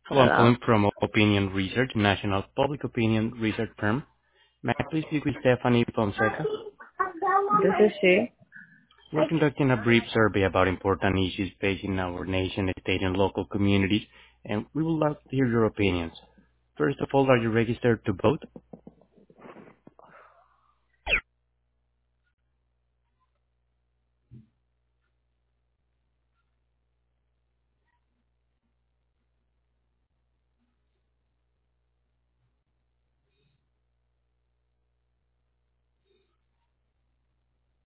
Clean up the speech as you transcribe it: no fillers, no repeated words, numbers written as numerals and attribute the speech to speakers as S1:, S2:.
S1: Hello, I'm
S2: Hello.
S1: calling from Opinion Research, national public opinion research firm. May I please speak with Stephanie Fonseca?
S2: This is she.
S1: We're conducting a brief survey about important issues facing our nation, state, and local communities, and we would love to hear your opinions. First of all, are you registered to vote?